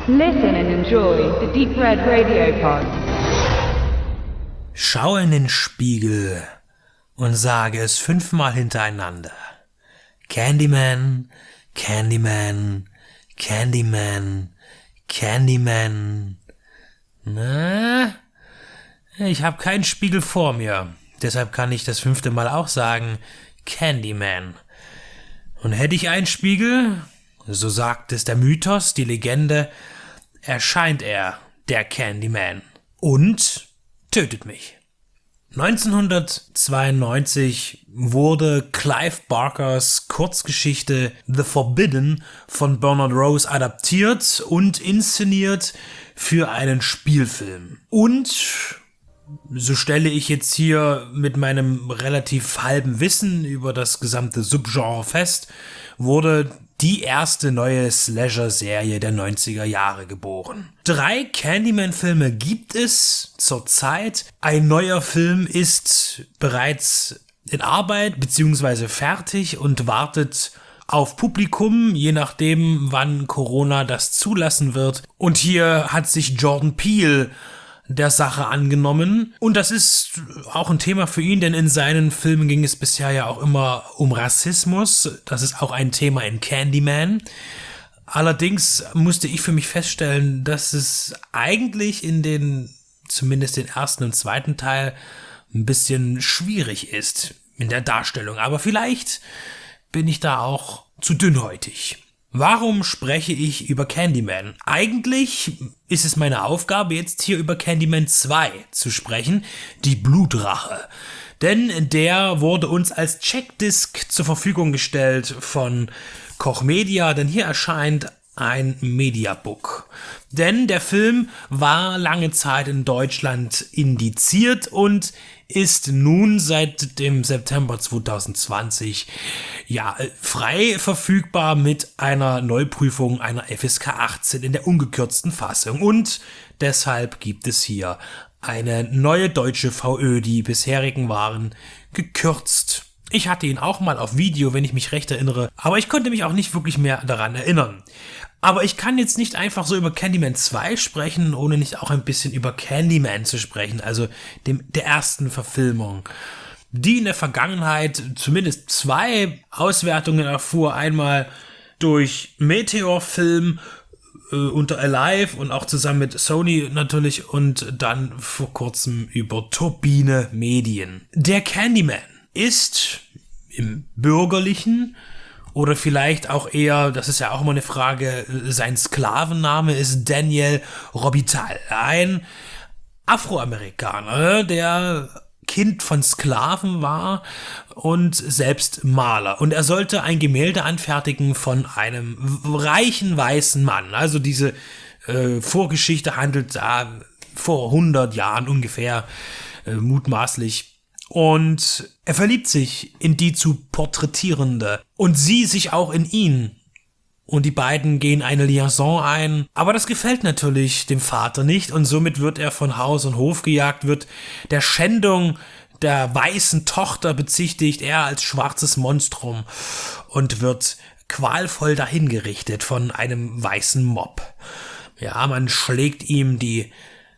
Listen and enjoy the Deep Red Radio Pod. Schau in den Spiegel und sage es 5-mal hintereinander. Candyman, Candyman, Candyman, Candyman. Na, ich habe keinen Spiegel vor mir. Deshalb kann ich das 5. Mal auch sagen, Candyman. Und hätte ich einen Spiegel, so sagt es der Mythos, die Legende, erscheint er, der Candyman, und tötet mich. 1992 wurde Clive Barkers Kurzgeschichte The Forbidden von Bernard Rose adaptiert und inszeniert für einen Spielfilm. Und so stelle ich jetzt hier mit meinem relativ halben Wissen über das gesamte Subgenre fest, wurde die erste neue Slasher-Serie der 90er Jahre geboren. 3 Candyman-Filme gibt es zurzeit. Ein neuer Film ist bereits in Arbeit bzw. fertig und wartet auf Publikum, je nachdem, wann Corona das zulassen wird. Und hier hat sich Jordan Peele der Sache angenommen. Und das ist auch ein Thema für ihn, denn in seinen Filmen ging es bisher ja auch immer um Rassismus. Das ist auch ein Thema in Candyman. Allerdings musste ich für mich feststellen, dass es eigentlich zumindest den ersten und zweiten Teil, ein bisschen schwierig ist in der Darstellung. Aber vielleicht bin ich da auch zu dünnhäutig. Warum spreche ich über Candyman? Eigentlich ist es meine Aufgabe, jetzt hier über Candyman 2 zu sprechen, die Blutrache. Denn der wurde uns als Checkdisc zur Verfügung gestellt von Koch Media, denn hier erscheint ein Mediabook. Denn der Film war lange Zeit in Deutschland indiziert und ist nun seit dem September 2020 frei verfügbar mit einer Neuprüfung einer FSK 18 in der ungekürzten Fassung. Und deshalb gibt es hier eine neue deutsche VÖ, die bisherigen waren gekürzt. Ich hatte ihn auch mal auf Video, wenn ich mich recht erinnere, aber ich konnte mich auch nicht wirklich mehr daran erinnern. Aber ich kann jetzt nicht einfach so über Candyman 2 sprechen, ohne nicht auch ein bisschen über Candyman zu sprechen, also der ersten Verfilmung, die in der Vergangenheit zumindest 2 Auswertungen erfuhr. Einmal durch Meteor Film unter Alive und auch zusammen mit Sony natürlich und dann vor kurzem über Turbine Medien. Der Candyman ist im Bürgerlichen oder vielleicht auch eher, das ist ja auch immer eine Frage, sein Sklavenname ist Daniel Robital, ein Afroamerikaner, der Kind von Sklaven war und selbst Maler. Und er sollte ein Gemälde anfertigen von einem reichen weißen Mann. Also diese Vorgeschichte handelt da vor 100 Jahren ungefähr, mutmaßlich. Und er verliebt sich in die zu Porträtierende und sie sich auch in ihn. Und die beiden gehen eine Liaison ein. Aber das gefällt natürlich dem Vater nicht und somit wird er von Haus und Hof gejagt, wird der Schändung der weißen Tochter bezichtigt, er als schwarzes Monstrum, und wird qualvoll dahingerichtet von einem weißen Mob. Ja, man schlägt ihm die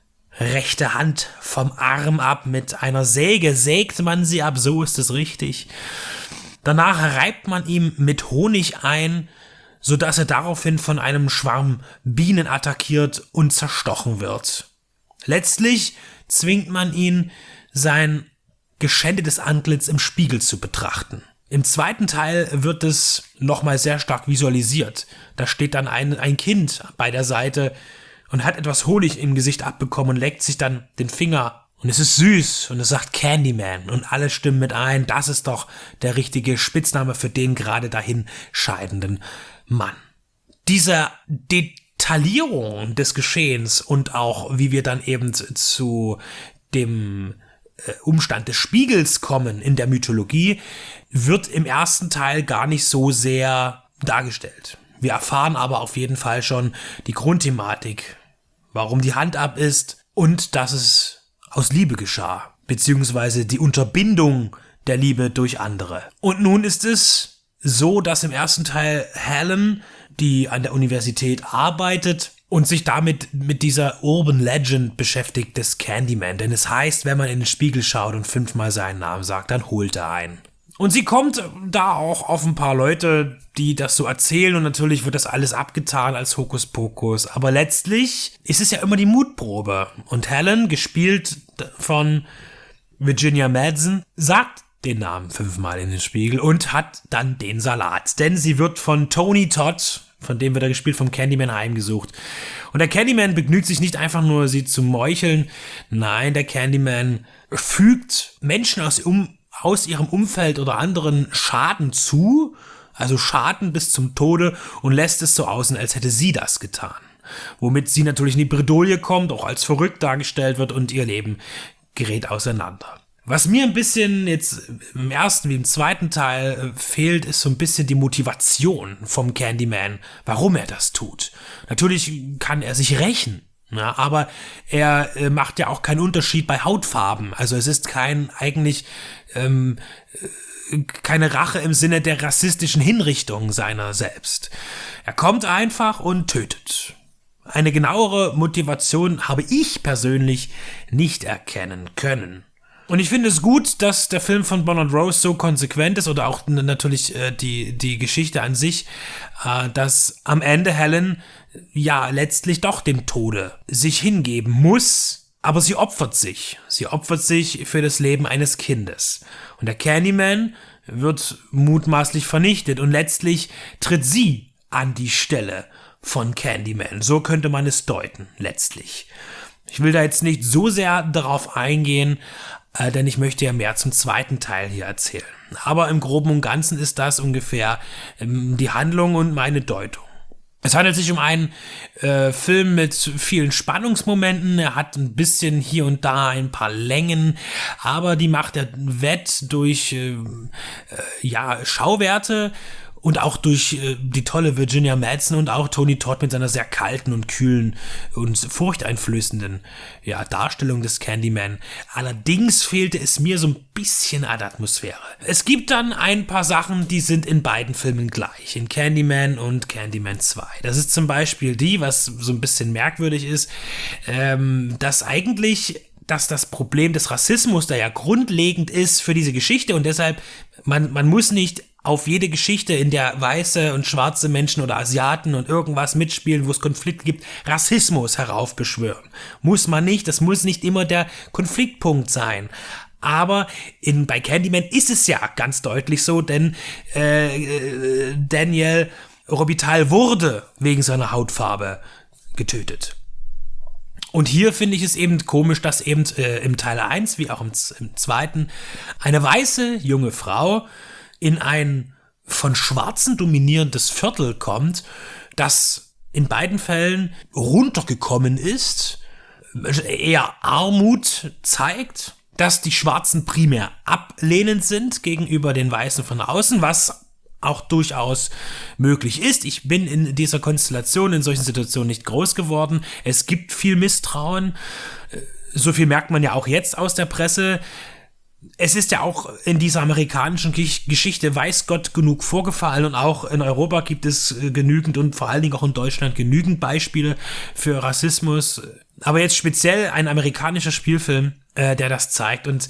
rechte Hand vom Arm ab, mit einer Säge sägt man sie ab, so ist es richtig. Danach reibt man ihm mit Honig ein, sodass er daraufhin von einem Schwarm Bienen attackiert und zerstochen wird. Letztlich zwingt man ihn, sein geschändetes Antlitz im Spiegel zu betrachten. Im zweiten Teil wird es nochmal sehr stark visualisiert. Da steht dann ein Kind bei der Seite und hat etwas Honig im Gesicht abbekommen und leckt sich dann den Finger. Und es ist süß und es sagt Candyman und alle stimmen mit ein, das ist doch der richtige Spitzname für den gerade dahin scheidenden Mann. Diese Detaillierung des Geschehens und auch wie wir dann eben zu dem Umstand des Spiegels kommen in der Mythologie, wird im ersten Teil gar nicht so sehr dargestellt. Wir erfahren aber auf jeden Fall schon die Grundthematik, warum die Hand ab ist und dass es aus Liebe geschah, beziehungsweise die Unterbindung der Liebe durch andere. Und nun ist es so, dass im ersten Teil Helen, die an der Universität arbeitet, und sich damit mit dieser Urban Legend beschäftigt des Candyman. Denn es heißt, wenn man in den Spiegel schaut und 5-mal seinen Namen sagt, dann holt er einen. Und sie kommt da auch auf ein paar Leute, die das so erzählen, und natürlich wird das alles abgetan als Hokuspokus. Aber letztlich ist es ja immer die Mutprobe. Und Helen, gespielt von Virginia Madsen, sagt den Namen 5-mal in den Spiegel und hat dann den Salat. Denn sie wird von Tony Todd, von dem wird er gespielt, vom Candyman heimgesucht. Und der Candyman begnügt sich nicht einfach nur, sie zu meucheln. Nein, der Candyman fügt Menschen aus ihrem Umfeld oder anderen Schaden zu, also Schaden bis zum Tode, und lässt es so aussehen, als hätte sie das getan. Womit sie natürlich in die Bredouille kommt, auch als verrückt dargestellt wird, und ihr Leben gerät auseinander. Was mir ein bisschen jetzt im ersten wie im zweiten Teil fehlt, ist so ein bisschen die Motivation vom Candyman, warum er das tut. Natürlich kann er sich rächen. Ja, aber er macht ja auch keinen Unterschied bei Hautfarben. Also es ist keine Rache im Sinne der rassistischen Hinrichtung seiner selbst. Er kommt einfach und tötet. Eine genauere Motivation habe ich persönlich nicht erkennen können. Und ich finde es gut, dass der Film von Bernard Rose so konsequent ist, oder auch natürlich die Geschichte an sich, dass am Ende Helen ja letztlich doch dem Tode sich hingeben muss, aber sie opfert sich. Sie opfert sich für das Leben eines Kindes. Und der Candyman wird mutmaßlich vernichtet, und letztlich tritt sie an die Stelle von Candyman. So könnte man es deuten, letztlich. Ich will da jetzt nicht so sehr darauf eingehen, denn ich möchte ja mehr zum zweiten Teil hier erzählen. Aber im Groben und Ganzen ist das ungefähr die Handlung und meine Deutung. Es handelt sich um einen Film mit vielen Spannungsmomenten. Er hat ein bisschen hier und da ein paar Längen, aber die macht er wett durch Schauwerte und auch durch die tolle Virginia Madsen und auch Tony Todd mit seiner sehr kalten und kühlen und furchteinflößenden Darstellung des Candyman. Allerdings fehlte es mir so ein bisschen an Atmosphäre. Es gibt dann ein paar Sachen, die sind in beiden Filmen gleich, in Candyman und Candyman 2. Das ist zum Beispiel was so ein bisschen merkwürdig ist, dass das Problem des Rassismus da ja grundlegend ist für diese Geschichte, und deshalb, man muss nicht auf jede Geschichte, in der weiße und schwarze Menschen oder Asiaten und irgendwas mitspielen, wo es Konflikte gibt, Rassismus heraufbeschwören. Muss man nicht, das muss nicht immer der Konfliktpunkt sein. Aber bei Candyman ist es ja ganz deutlich so, denn Daniel Robitaille wurde wegen seiner Hautfarbe getötet. Und hier finde ich es eben komisch, dass eben im Teil 1 wie auch im zweiten eine weiße junge Frau in ein von Schwarzen dominierendes Viertel kommt, das in beiden Fällen runtergekommen ist, eher Armut zeigt, dass die Schwarzen primär ablehnend sind gegenüber den Weißen von außen, was auch durchaus möglich ist. Ich bin in dieser Konstellation, in solchen Situationen nicht groß geworden. Es gibt viel Misstrauen. So viel merkt man ja auch jetzt aus der Presse. Es ist ja auch in dieser amerikanischen Geschichte, weiß Gott, genug vorgefallen, und auch in Europa gibt es genügend und vor allen Dingen auch in Deutschland genügend Beispiele für Rassismus. Aber jetzt speziell ein amerikanischer Spielfilm, der das zeigt, und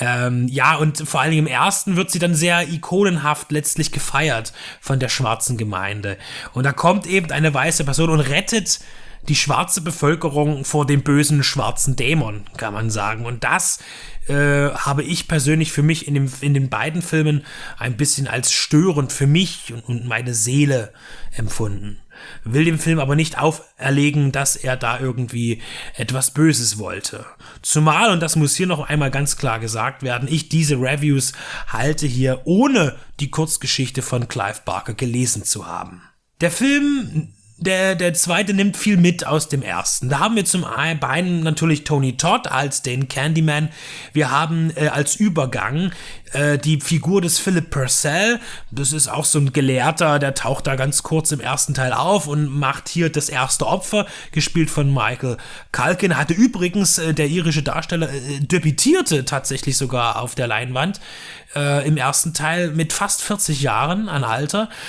und vor allen Dingen im ersten wird sie dann sehr ikonenhaft letztlich gefeiert von der schwarzen Gemeinde. Und da kommt eben eine weiße Person und rettet die schwarze Bevölkerung vor dem bösen schwarzen Dämon, kann man sagen. Und das habe ich persönlich für mich in den beiden Filmen ein bisschen als störend für mich und meine Seele empfunden. Will dem Film aber nicht auferlegen, dass er da irgendwie etwas Böses wollte. Zumal, und das muss hier noch einmal ganz klar gesagt werden, ich diese Reviews halte hier, ohne die Kurzgeschichte von Clive Barker gelesen zu haben. Der Film, der zweite, nimmt viel mit aus dem ersten. Da haben wir zum einen natürlich Tony Todd als den Candyman. Wir haben als Übergang die Figur des Philip Purcell. Das ist auch so ein Gelehrter, der taucht da ganz kurz im ersten Teil auf und macht hier das erste Opfer, gespielt von Michael Culkin. Hatte übrigens der irische Darsteller debütierte tatsächlich sogar auf der Leinwand im ersten Teil mit fast 40 Jahren an Alter.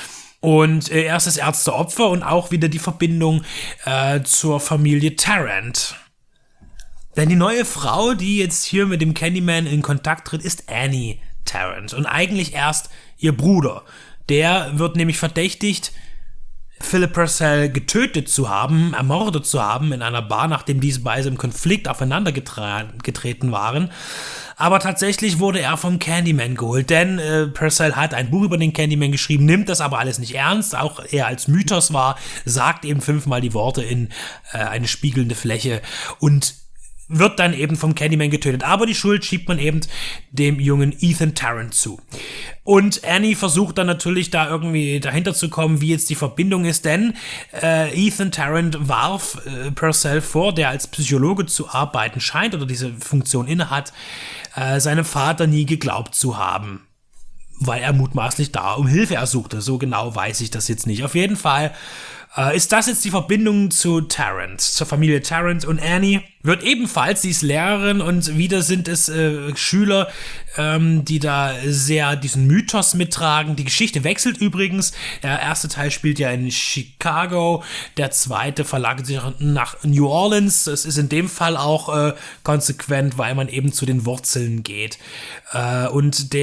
Und er ist das erste Opfer und auch wieder die Verbindung zur Familie Tarrant. Denn die neue Frau, die jetzt hier mit dem Candyman in Kontakt tritt, ist Annie Tarrant. Und eigentlich erst ihr Bruder. Der wird nämlich verdächtigt, Philip Purcell getötet zu haben, ermordet zu haben in einer Bar, nachdem diese beiden im Konflikt aufeinander getreten waren. Aber tatsächlich wurde er vom Candyman geholt, denn Purcell hat ein Buch über den Candyman geschrieben, nimmt das aber alles nicht ernst, auch er als Mythos war, sagt eben 5-mal die Worte in eine spiegelnde Fläche und wird dann eben vom Candyman getötet. Aber die Schuld schiebt man eben dem jungen Ethan Tarrant zu. Und Annie versucht dann natürlich da irgendwie dahinter zu kommen, wie jetzt die Verbindung ist, denn Ethan Tarrant warf Purcell vor, der als Psychologe zu arbeiten scheint oder diese Funktion innehat, seinem Vater nie geglaubt zu haben, weil er mutmaßlich da um Hilfe ersuchte. So genau weiß ich das jetzt nicht. Auf jeden Fall ist das jetzt die Verbindung zu Tarrant, zur Familie Tarrant, und Annie wird ebenfalls, sie ist Lehrerin und wieder sind es Schüler, die da sehr diesen Mythos mittragen. Die Geschichte wechselt übrigens. Der erste Teil spielt ja in Chicago, der zweite verlagert sich nach New Orleans. Das ist in dem Fall auch konsequent, weil man eben zu den Wurzeln geht. Und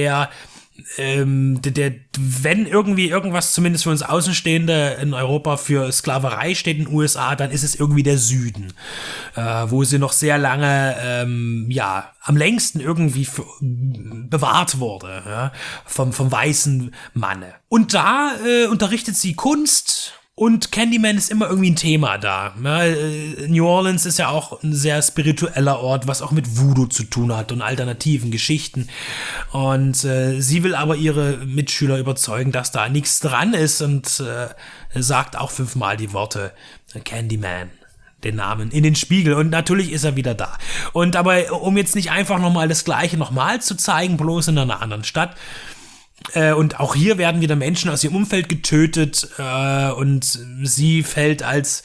wenn irgendwie irgendwas zumindest für uns Außenstehende in Europa für Sklaverei steht in den USA, dann ist es irgendwie der Süden, wo sie noch sehr lange, am längsten irgendwie bewahrt wurde, ja, vom weißen Manne. Und da unterrichtet sie Kunst. Und Candyman ist immer irgendwie ein Thema da. New Orleans ist ja auch ein sehr spiritueller Ort, was auch mit Voodoo zu tun hat und alternativen Geschichten. Und sie will aber ihre Mitschüler überzeugen, dass da nichts dran ist und sagt auch 5-mal die Worte Candyman, den Namen, in den Spiegel. Und natürlich ist er wieder da. Und aber, um jetzt nicht einfach nochmal das Gleiche nochmal zu zeigen, bloß in einer anderen Stadt, und auch hier werden wieder Menschen aus ihrem Umfeld getötet und sie fällt als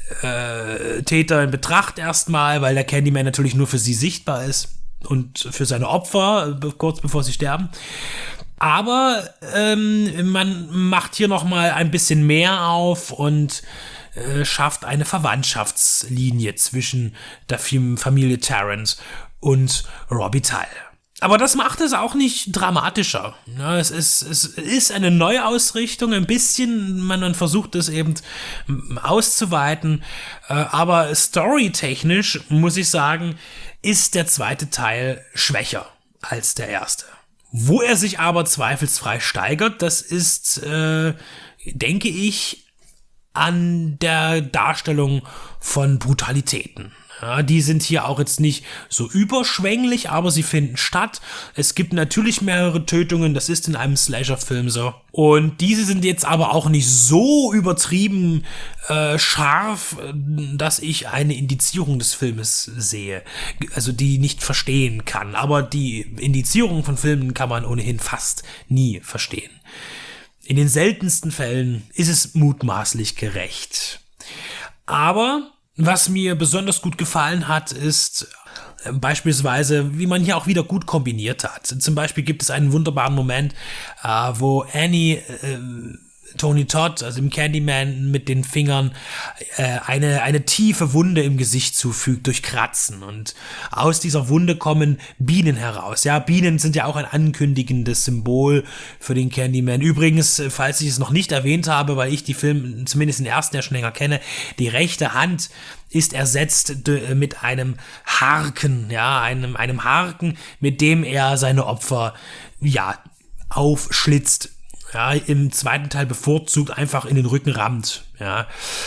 Täter in Betracht erstmal, weil der Candyman natürlich nur für sie sichtbar ist und für seine Opfer, kurz bevor sie sterben. Aber man macht hier nochmal ein bisschen mehr auf und schafft eine Verwandtschaftslinie zwischen der Familie Tarrant und Robbie Tull. Aber das macht es auch nicht dramatischer. Ja, es ist eine Neuausrichtung, ein bisschen, man versucht es eben auszuweiten, aber storytechnisch, muss ich sagen, ist der zweite Teil schwächer als der erste. Wo er sich aber zweifelsfrei steigert, das ist, denke ich, an der Darstellung von Brutalitäten. Ja, die sind hier auch jetzt nicht so überschwänglich, aber sie finden statt. Es gibt natürlich mehrere Tötungen, das ist in einem Slasher-Film so. Und diese sind jetzt aber auch nicht so übertrieben scharf, dass ich eine Indizierung des Filmes sehe. Also die nicht verstehen kann. Aber die Indizierung von Filmen kann man ohnehin fast nie verstehen. In den seltensten Fällen ist es mutmaßlich gerecht. Aber was mir besonders gut gefallen hat, ist beispielsweise, wie man hier auch wieder gut kombiniert hat. Zum Beispiel gibt es einen wunderbaren Moment, wo Annie Tony Todd, also im Candyman, mit den Fingern eine tiefe Wunde im Gesicht zufügt durch Kratzen. Und aus dieser Wunde kommen Bienen heraus. Ja, Bienen sind ja auch ein ankündigendes Symbol für den Candyman. Übrigens, falls ich es noch nicht erwähnt habe, weil ich die Filme, zumindest den ersten ja schon länger kenne, die rechte Hand ist ersetzt mit einem Harken, ja, einem Harken, mit dem er seine Opfer, ja, aufschlitzt. Ja, im zweiten Teil bevorzugt einfach in den Rücken rammt, ja.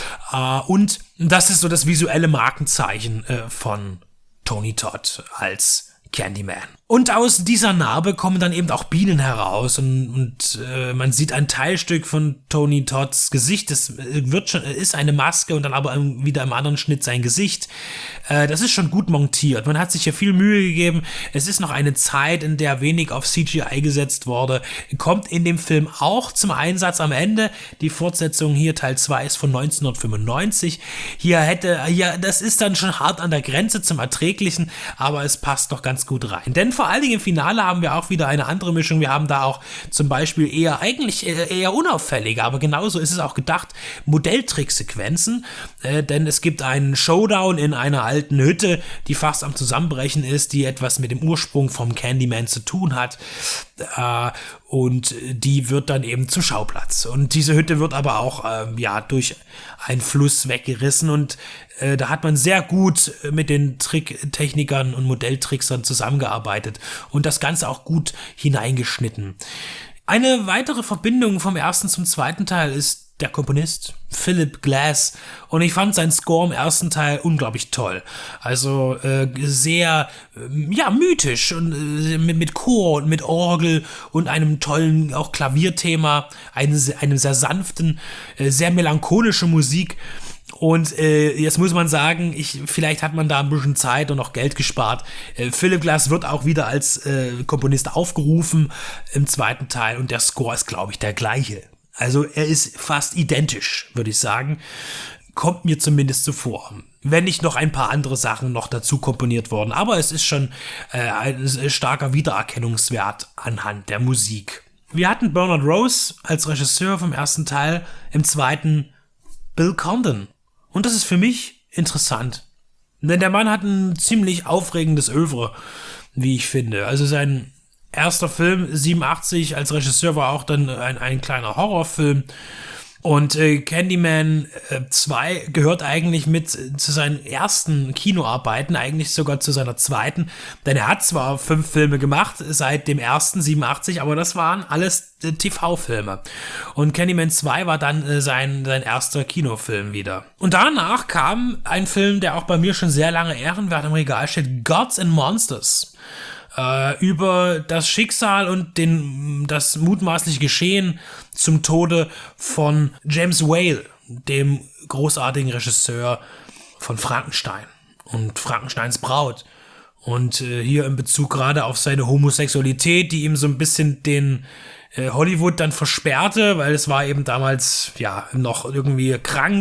Und das ist so das visuelle Markenzeichen von Tony Todd als Candyman. Und aus dieser Narbe kommen dann eben auch Bienen heraus und man sieht ein Teilstück von Tony Todds Gesicht. Das ist eine Maske und dann aber wieder im anderen Schnitt sein Gesicht. Das ist schon gut montiert. Man hat sich hier viel Mühe gegeben. Es ist noch eine Zeit, in der wenig auf CGI gesetzt wurde. Kommt in dem Film auch zum Einsatz am Ende. Die Fortsetzung hier, Teil 2, ist von 1995. Das ist dann schon hart an der Grenze zum Erträglichen, aber es passt noch ganz gut rein. Denn vor vor allen Dingen im Finale haben wir auch wieder eine andere Mischung. Wir haben da auch zum Beispiel eher unauffällige, aber genauso ist es auch gedacht, Modelltricksequenzen, denn es gibt einen Showdown in einer alten Hütte, die fast am Zusammenbrechen ist, die etwas mit dem Ursprung vom Candyman zu tun hat. Und die wird dann eben zum Schauplatz. Und diese Hütte wird aber auch durch einen Fluss weggerissen und da hat man sehr gut mit den Tricktechnikern und Modelltricksern zusammengearbeitet und das Ganze auch gut hineingeschnitten. Eine weitere Verbindung vom ersten zum zweiten Teil ist der Komponist Philip Glass und ich fand seinen Score im ersten Teil unglaublich toll. Also sehr mythisch und mit Chor und mit Orgel und einem tollen auch Klavierthema, einem sehr sanften, sehr melancholische Musik. Und jetzt muss man sagen, vielleicht hat man da ein bisschen Zeit und auch Geld gespart. Philip Glass wird auch wieder als Komponist aufgerufen im zweiten Teil und der Score ist, glaube ich, der gleiche. Also er ist fast identisch, würde ich sagen. Kommt mir zumindest so vor. Wenn nicht noch ein paar andere Sachen noch dazu komponiert worden. Aber es ist schon ein starker Wiedererkennungswert anhand der Musik. Wir hatten Bernard Rose als Regisseur vom ersten Teil, im zweiten Bill Condon. Und das ist für mich interessant. Denn der Mann hat ein ziemlich aufregendes Œuvre, wie ich finde. Also sein erster Film, 87, als Regisseur war auch dann ein kleiner Horrorfilm. Und Candyman 2 gehört eigentlich mit zu seinen ersten Kinoarbeiten, eigentlich sogar zu seiner zweiten. Denn er hat zwar 5 Filme gemacht seit dem ersten, 87, aber das waren alles TV-Filme. Und Candyman 2 war dann sein erster Kinofilm wieder. Und danach kam ein Film, der auch bei mir schon sehr lange ehrenwert im Regal steht, Gods and Monsters. Über das Schicksal und das mutmaßliche Geschehen zum Tode von James Whale, dem großartigen Regisseur von Frankenstein und Frankensteins Braut. Und hier in Bezug gerade auf seine Homosexualität, die ihm so ein bisschen den Hollywood dann versperrte, weil es war eben damals noch irgendwie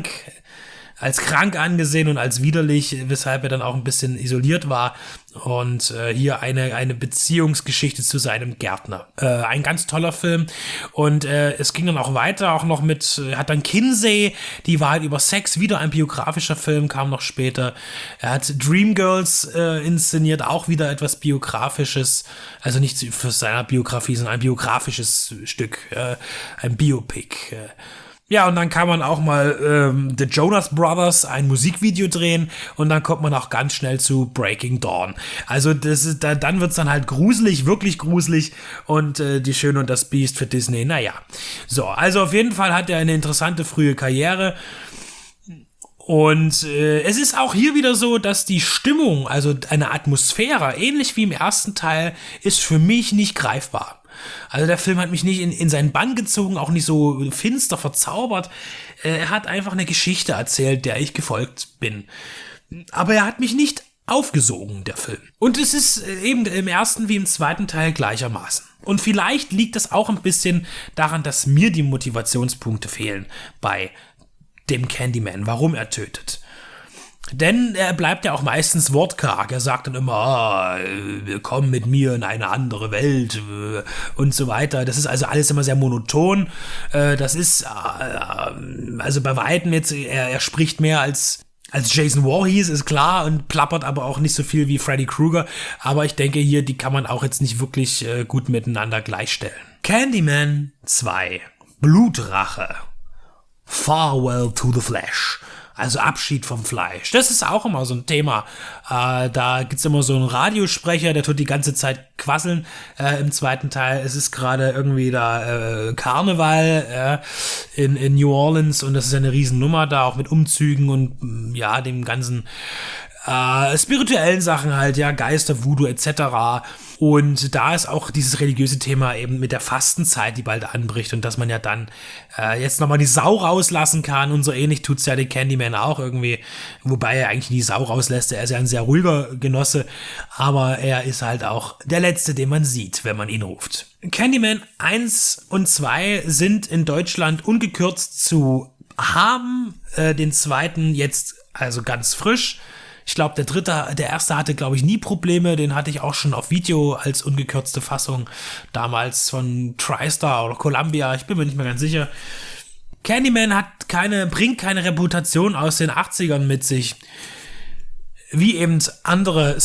als krank angesehen und als widerlich, weshalb er dann auch ein bisschen isoliert war. Und hier eine Beziehungsgeschichte zu seinem Gärtner. Ein ganz toller Film. Und es ging dann auch weiter, auch noch hat dann Kinsey, die Wahrheit über Sex, wieder ein biografischer Film, kam noch später. Er hat Dreamgirls inszeniert, auch wieder etwas Biografisches. Also nicht für seine Biografie, sondern ein biografisches Stück, ein Biopic. Ja, und dann kann man auch mal The Jonas Brothers ein Musikvideo drehen und dann kommt man auch ganz schnell zu Breaking Dawn. Also dann wird's dann halt gruselig, wirklich gruselig und Die Schöne und das Biest für Disney, naja. So, also auf jeden Fall hat er eine interessante frühe Karriere. Und es ist auch hier wieder so, dass die Stimmung, also eine Atmosphäre, ähnlich wie im ersten Teil, ist für mich nicht greifbar. Also der Film hat mich nicht in seinen Bann gezogen, auch nicht so finster verzaubert. Er hat einfach eine Geschichte erzählt, der ich gefolgt bin. Aber er hat mich nicht aufgesogen, der Film. Und es ist eben im ersten wie im zweiten Teil gleichermaßen. Und vielleicht liegt das auch ein bisschen daran, dass mir die Motivationspunkte fehlen bei dem Candyman, warum er tötet. Denn er bleibt ja auch meistens wortkarg. Er sagt dann immer, komm mit mir in eine andere Welt und so weiter. Das ist also alles immer sehr monoton. Das ist also bei Weitem jetzt, er spricht mehr als Jason Voorhees, ist klar, und plappert aber auch nicht so viel wie Freddy Krueger. Aber ich denke hier, die kann man auch jetzt nicht wirklich gut miteinander gleichstellen. Candyman 2. Blutrache. Farewell to the Flesh. Also Abschied vom Fleisch. Das ist auch immer so ein Thema. Da gibt's immer so einen Radiosprecher, der tut die ganze Zeit quasseln im zweiten Teil. Es ist gerade irgendwie da Karneval in New Orleans und das ist eine Riesennummer da, auch mit Umzügen und dem ganzen spirituellen Sachen halt, Geister, Voodoo etc. Und da ist auch dieses religiöse Thema eben mit der Fastenzeit, die bald anbricht und dass man ja dann jetzt nochmal die Sau rauslassen kann und so ähnlich tut's ja den Candyman auch irgendwie, wobei er eigentlich die Sau rauslässt, er ist ja ein sehr ruhiger Genosse, aber er ist halt auch der Letzte, den man sieht, wenn man ihn ruft. Candyman 1 und 2 sind in Deutschland ungekürzt zu haben, den zweiten jetzt also ganz frisch Ich glaube, der erste hatte, glaube ich, nie Probleme. Den hatte ich auch schon auf Video als ungekürzte Fassung. Damals von TriStar oder Columbia. Ich bin mir nicht mehr ganz sicher. Candyman bringt keine Reputation aus den 80ern mit sich. Wie eben andere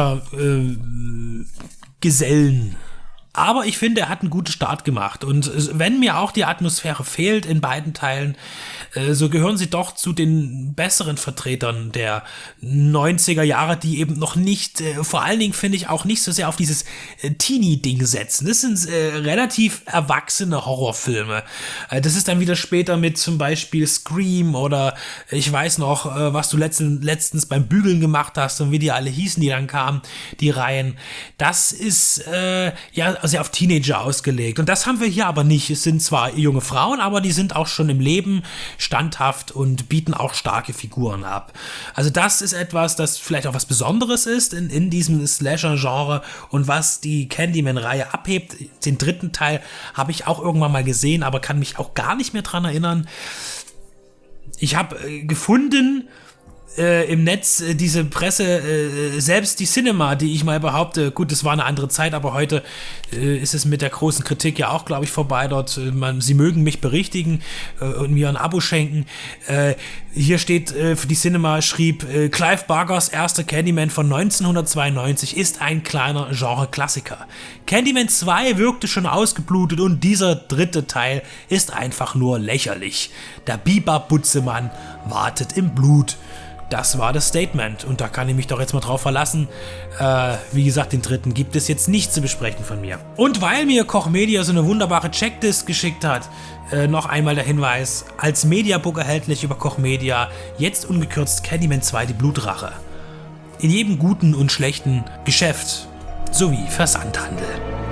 Slasher-Gesellen. Aber ich finde, er hat einen guten Start gemacht. Und wenn mir auch die Atmosphäre fehlt in beiden Teilen, so gehören sie doch zu den besseren Vertretern der 90er Jahre, die eben noch nicht, vor allen Dingen finde ich auch nicht so sehr auf dieses Teenie-Ding setzen. Das sind relativ erwachsene Horrorfilme. Das ist dann wieder später mit zum Beispiel Scream oder ich weiß noch, was du letztens beim Bügeln gemacht hast und wie die alle hießen, die dann kamen, die Reihen. Das ist sehr auf Teenager ausgelegt. Und das haben wir hier aber nicht. Es sind zwar junge Frauen, aber die sind auch schon im Leben standhaft und bieten auch starke Figuren ab. Also das ist etwas, das vielleicht auch was Besonderes ist in diesem Slasher-Genre und was die Candyman-Reihe abhebt. Den dritten Teil habe ich auch irgendwann mal gesehen, aber kann mich auch gar nicht mehr dran erinnern. Ich habe gefunden im Netz diese Presse, selbst die Cinema, die ich mal behaupte, gut, das war eine andere Zeit, aber heute ist es mit der großen Kritik ja auch, glaube ich, vorbei dort. Sie mögen mich berichtigen und mir ein Abo schenken. Hier steht, für die Cinema schrieb, Clive Barkers erster Candyman von 1992 ist ein kleiner Genre-Klassiker. Candyman 2 wirkte schon ausgeblutet und dieser dritte Teil ist einfach nur lächerlich. Der Biber-Butzemann wartet im Blut. Das war das Statement und da kann ich mich doch jetzt mal drauf verlassen. Wie gesagt, den dritten gibt es jetzt nicht zu besprechen von mir. Und weil mir Koch Media so eine wunderbare Checklist geschickt hat, noch einmal der Hinweis, als Mediabook erhältlich über Koch Media, jetzt ungekürzt Candyman 2 die Blutrache. In jedem guten und schlechten Geschäft sowie Versandhandel.